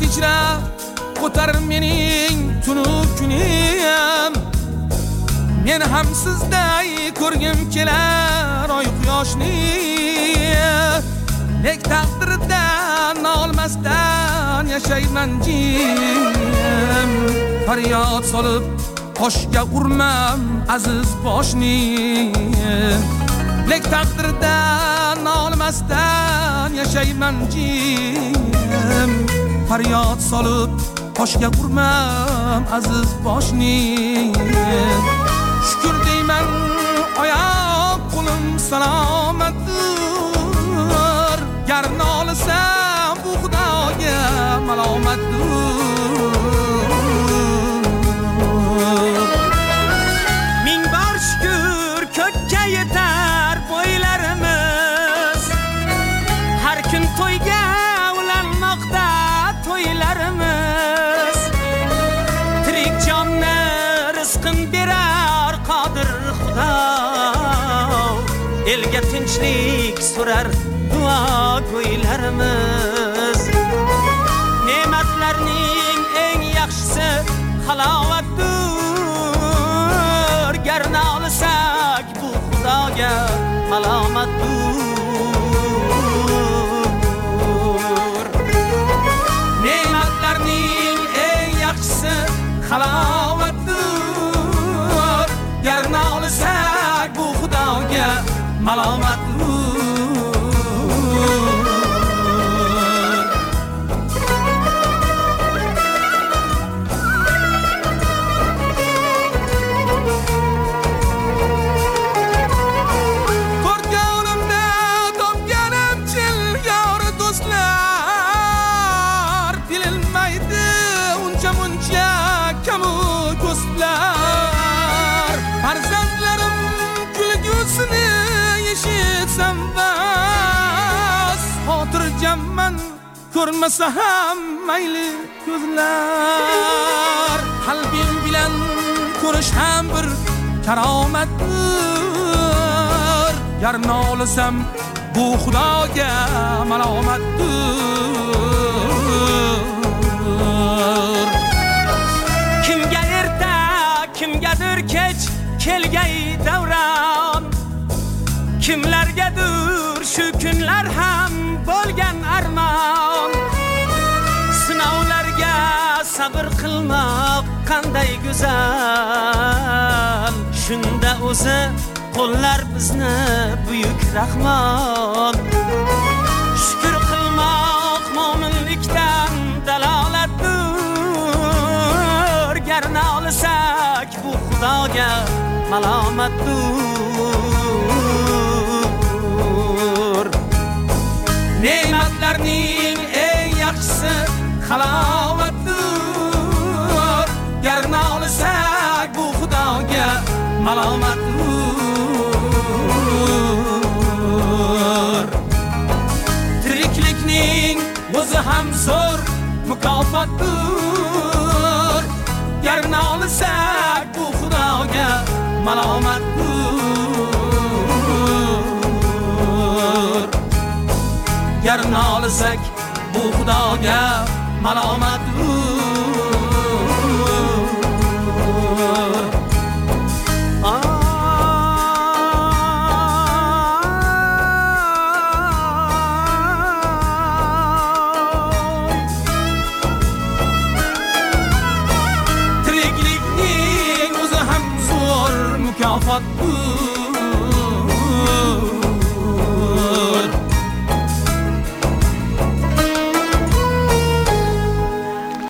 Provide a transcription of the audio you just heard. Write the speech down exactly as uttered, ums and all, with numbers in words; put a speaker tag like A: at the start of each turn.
A: kechira o'tar mening tunuk kunim. Men ham sizday ko'rgim kelar oy quyoshni. Nek taqdirdan olmasdan yashayman jim. Faryod solib toshga urmam aziz boshni. Nek taqdirdan olmasdan yashayman jim. Faryod solib toshga urmam aziz boshni. Shukr deyman oyoq qo'lim salomatdir. Gar nolisam bu Xudoga malomatdir.
B: Ming bor shukr ko'kka yetar bo'ylarimiz. Har kun to'yga ulanmoqda to'ylarimiz. Tirik jonni rizqin berar qodir Xudo. Elga tinchlik so'rar duo go'ylarimiz. Ne'matlarning eng yaxshisi halovatdir. Gar nolisak bu Xudoga malomatdir. Ne'matlarning eng yaxshisi halovatdir. Gar nolisak bu Xudoga malomatdir. Farzandlarim kulgusini yeshitsam bas. Xotirjamman ko'rmasa ham mayli ko'zlar. Qalbim bilan ko'rish ham bir karomatdir. Gar nolisam bu Xudoga malomatdir. Kimga erta kimgadir kech kelgay davron. Kimlargadir shu kunlar ham bo'lgan armon. Sinovlarga sabr qilmoq qanday go'zal. Shunda o'zi qo'llar bizni buyuk rahmon. Shukr qilmoq mo'minlikdan dalolatdir. Gar nolisak bu Xudoga malomatdir. Ne'matlarning eng yaxshisi halovatdir. Gar nolisak bu Xudoga malomatdir. Tiriklikning o'zi ham zo'r mukofotdir. Gar nolisak bu Xudoga malomatdir. Gar nolisak bu Xudoga malomatdir. Tiriklikning o'zi ham zo'r mukofotdir.